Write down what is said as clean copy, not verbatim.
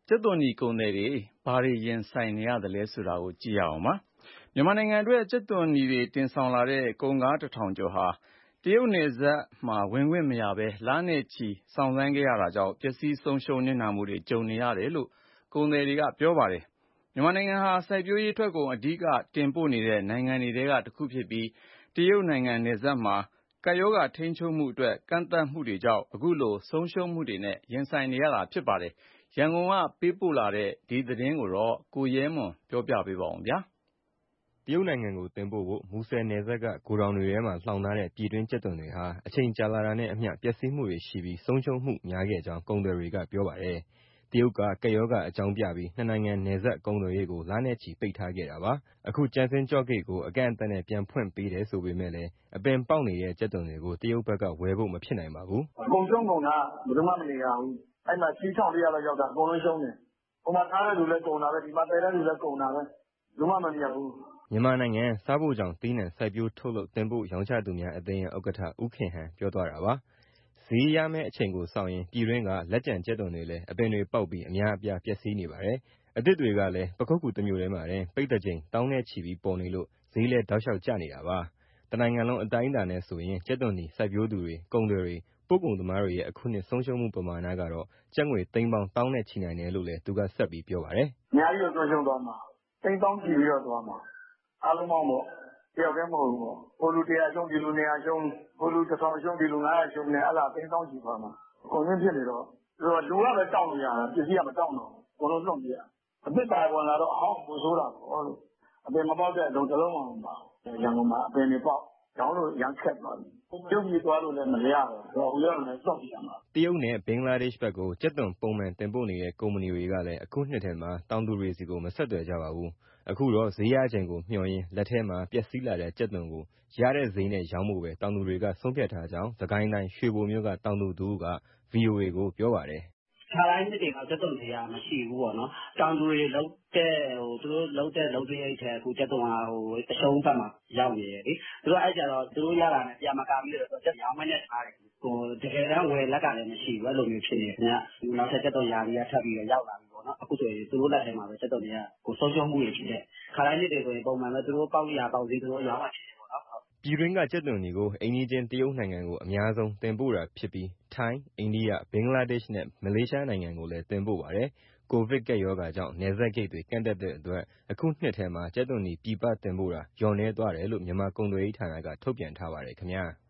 ကြက်သွန်နီကုန်သည်တွေဘာတွေရင်ဆိုင်နေရတယ်ဆိုတာကိုကြည့်ရအောင်ပါ။မြန်မာနိုင်ငံအတွက်ကြက်သွန်နီတွေတင်ဆောင်လာတဲ့ကုန်ကား1000ကျော်ဟာတရုတ်နယ်စပ်မှာဝင်ခွင့်မရဘဲလနဲ့ချီစောင့်ဆိုင်းခဲ့ရတာကြောင့်ပျက်စီးဆုံးရှုံးနစ်နာမှုတွေကြုံနေရတယ်လို့ကုန်သည်တွေကပြောပါတယ်။မြန်မာနိုင်ငံဟာစိုက်ပျိုးရေးထွက်ကုန်အဓိကတင်ပို့နေတဲ့နိုင်ငံတွေထဲကတစ်ခုဖြစ်ပြီးတရုတ်နိုင်ငံနယ်စပ်မှာကပ်ရောဂါထိန်းချုပ်မှုအတွက်ကန့်သတ်မှုတွေကြောင့်အခုလိုဆုံးရှုံးမှုတွေနဲ့ရင်ဆိုင်နေရတာဖြစ်ပါတယ်။ရန်ကုန်ကပေးပို့တဲ့ဒီသတင်းကိုကိုရဲမွန်ကပြောပြပါမယ်။တရုတ်နိုင်ငံကိုတင်ပို့ဖို့မူဆယ်နယ်စပ်ကဂိုဒေါင်တွေထဲမှာလှောင်ထားတဲ့ပြည်တွင်းကြက်သွန်တွေဟာအချိန်ကြာလာတာနဲ့အမျှပျက်စီးမှုတွေရှိပြီးဆုံးရှုံးမှုများခဲ့ကြောင်းကုန်သည်တွေကပြောပါတယ်။တရုတ်ကကပ်ရောဂါအကြောင်းပြပြီးနှစ်နိုင်ငံနယ်စပ်ကုန်သွယ်ရေးကိုလနဲ့ချီပိတ်ထားခဲ့တာပါ။အခုကျန်စင်းကျော့ဂိတ်ကိုအကန့်အသတ်နဲ့ပြန်ဖွင့်ပေးတယ်ဆိုပေမဲ့လည်းအပင်ပေါက်နေတဲ့ကြက်သွန်တွေကိုတရုတ်ဘက်ကဝယ်ဖို့မဖြစ်နိုင်ပါဘူး။အကုန်ရှုံးကုန်တာဘယ်သူမှမနေရဘူး။အဲ့မှာ6,400လောက်ရောက်တာအကုန်လုံးရှုံးတယ်။ဟိုမှာထားတဲ့လူလည်းကုန်တာပဲဒီမှာတည်တဲ့လူလည်းကုန်တာပဲ။ဘယ်သူမှမမြတ်ဘူး။မြန်မာနိုင်ငံစားဖို့ကြောင့်သီးနှံစိုက်ပျိုးထုတ်လုပ်တင်ပို့ရောင်းချသူများအသင်းရဲ့ဥက္ကဋ္ဌဦးခင်ဟန်ပြောသွားတာပါ။ဈေးရမယ့်အချိန်ကိုစောင့်ရင်းပြည်တွင်းကလက်ကျန်ကြက်သွန်တွေလည်းအပင်တွေပေါက်ပြီးအများအပြားပျက်စီးနေပါတယ်။အသစ်တွေကလည်းပခုက္ကူတစ်မြို့ထဲမှာတင်ပိတ်တစ်ကြိမ်သောင်းနဲ့ချီပြီးပေါ်နေလို့ဈေးလည်းတောက်လျှောက်ကျနေတာပါ။တနိုင်ငံလုံးအတိုင်းအတာနဲ့ဆိုရင်ကြက်သွန်နီစိုက်ပျိုးသူတွေကုန်သည်တွေပို့ကုန်သမားတွေရဲ့အခုနှစ်ဆုံးရှုံးမှုပမာဏကတော့ကျပ်ငွေသိန်းပေါင်းသောင်းနဲ့ချီနိုင်တယ်လို့လည်းသူကဆက်ပြီးပြောပါတယ်။အများကြီးတော့ဆုံးရှုံးသွားမှာသိန်းသောင်းချီပြီးတော့သွားမှာအားလုံးပေါင်းပေါ့တယောက်တည်းမဟုတ်ဘူးပေါ့ဟိုလူ100ရှုံးဒီလူ200ရှုံးဟိုလူ1000ရှုံးဒီလူ900ရှုံးနဲ့အဲ့ဒါသိန်းသောင်းချီသွားမှာအကုန်လုံးဖြစ်နေတော့လူကပဲတောင်းနေရတာပစ္စည်းကမတောင်းတော့ဘူးအကုန်လုံးလွတ်ပြရအစ်ပါဝင်လာတော့အဟောင်းပူဆိုးတာပေါ့အပင်မပေါက်တဲ့အလုံးတစ်လုံးမှမပါရန်ကုန်မှာအပင်တွေပေါက်ရောင်းလို့ရမ်းခက်သွားပြီပြုတ်ပြီးသွားလို့လည်းမရတော့ဘူးတော့လည်းစောင့်ပြရမှာတရုတ်နဲ့ဘင်္ဂလားဒေ့ရှ်ဘက်ကိုကြက်သွန်ပုံမှန်တင်ပို့နေတဲ့ကုမ္ပဏီတွေကလည်းအခုနှစ်ထဲမှာတောင်သူတွေစီကိုမဆက်သွယ်ကြပါဘူးအခုတော့ဈေးရချိန်ကိုမျှော်ရင်းလက်ထဲမှာပျက်စီးလာတဲ့ကြက်သွန်ကိုရတဲ့ဈေးနဲ့ရောင်းဖို့ပဲတောင်သူတွေကဆုံးဖြတ်ထားကြောင်းသခိုင်းတိုင်းရွှေဘိုမြို့ကတောင်သူတဦးက VOA ကိုပြောပါတယ်ခါတိုင်းနှစ်တွေကကြက်သွန်တွေကမရှိဘူးပေါ့နော်တောင်သူတွေလုံးတဲ့သူတို့လုံးတဲ့လုံးတဲ့အိတ်ထဲအခုကြက်သွန်ကအရှုံးဘက်မှာရောက်နေတယ်လေသူတို့အဲ့ကြတော့သူတို့ရတာနဲ့ပြန်မကပြီးတော့ကြက်ရောင်းမနဲ့ထားတယ်တကယ်တမ်းဝယ်လက်ကလည်းမရှိဘူးအဲ့လိုမျိုးဖြစ်နေခင်ဗျနောက်ထပ်ကြက်သွန်ရာကြီးကထပ်ပြီးတော့ရောက်လာပြီပေါ့နော်အခုဆိုရင်သူတို့လက်ထဲမှာပဲကြက်သွန်တွေကဆုံးရှုံးမှုတွေဖြစ်တယ်ခါတိုင်းနှစ်တွေဆိုရင်ပုံမှန်ပဲသူတို့ပေါက်ရပေါက်သေးသူတို့ရောင်းမှဖြစ်တယ်ပေါ့နော်ပြည်တွင်းကကြက်သွန်တွေကိုအိမ်နီးချင်းတရုတ်နိုင်ငံကိုအများဆုံးတင်ပို့တာဖြစ်ပြီးထိုင်း၊အိန္ဒိယ၊ဘင်္ဂလားဒေ့ရှ်နဲ့မလေးရှားနိုင်ငံကိုလည်းတင်ပို့ပါတယ်။ကိုဗစ်ကပ်ရောဂါကြောင့်နယ်စပ်ဂိတ်တွေကန့်သတ်တဲ့အတွက်အခုနှစ်ထဲမှာကြက်သွန်နီပြည်ပတင်ပို့တာလျော့နည်းသွားတယ်လို့မြန်မာကုန်သွယ်ရေးဌာနကထုတ်ပြန်ထားပါတယ်ခင်ဗျာ။